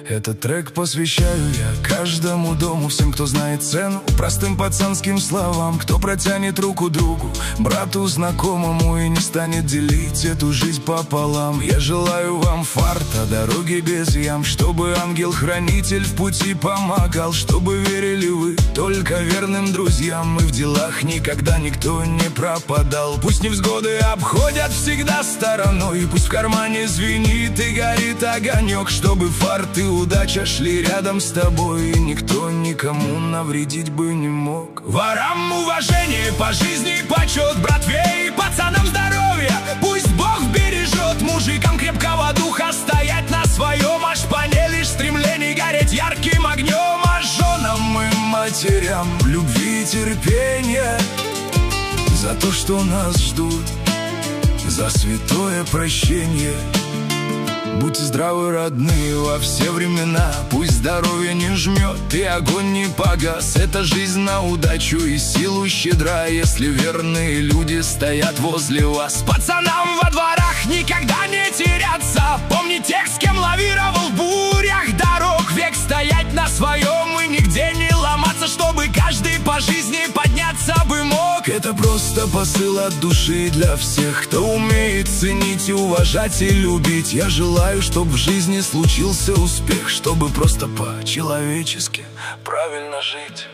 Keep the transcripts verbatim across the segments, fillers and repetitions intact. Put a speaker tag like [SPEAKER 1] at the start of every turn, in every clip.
[SPEAKER 1] Этот трек посвящаю я каждому дому, всем, кто знает цену простым пацанским словам, кто протянет руку другу, брату знакомому, и не станет делить эту жизнь пополам. Я желаю вам фарта, дороги без ям, чтобы ангел-хранитель в пути помогал, чтобы верили вы только верным друзьям, и в делах никогда никто не пропадал. Пусть невзгоды обходят всегда стороной, пусть в кармане звенит и горит огонек, чтобы фарт и удача шли рядом с тобой, и никто никому навредить бы не мог. Ворам уважение, по жизни почет, братве и пацанам здоровья пусть Бог бережет. Мужикам крепкого духа стоять на своем, аж по не лишь стремлений гореть ярким огнем. А женам и матерям любви и терпения за то, что нас ждут, за святое прощение. Будьте здравы, родные, во все времена, пусть здоровье не жмет и огонь не погас. Эта жизнь на удачу и силу щедра, если верные люди стоят возле вас. Пацанам во дворах никогда не теряться, помни тех, с кем лавировал в бурях дорог. Век стоять на своем и нигде не ломаться, чтобы каждый по жизни подняться бы мог. Это просто посыл от души для всех, кто умеет ценить и уважать и любить. Я желаю, чтоб в жизни случился успех, чтобы просто по-человечески правильно жить.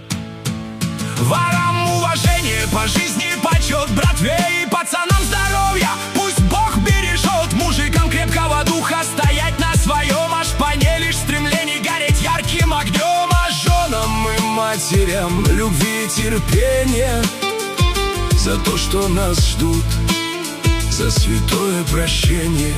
[SPEAKER 1] Ворам уважение, по жизни почет, братве и пацанам здоровья пусть Бог бережет. Мужикам крепкого духа стоять на своем, аж по не лишь стремлений гореть ярким огнем. А женам и матерям любви и терпения за то, что нас ждут, за святое прощение.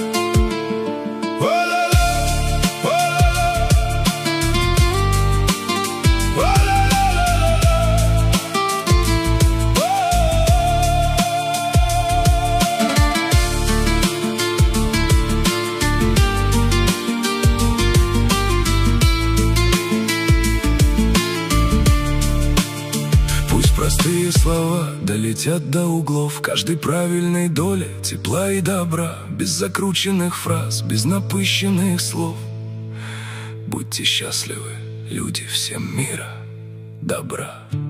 [SPEAKER 1] Простые слова долетят до углов каждой правильной доли тепла и добра, без закрученных фраз, без напыщенных слов. Будьте счастливы, люди, всем мира, добра.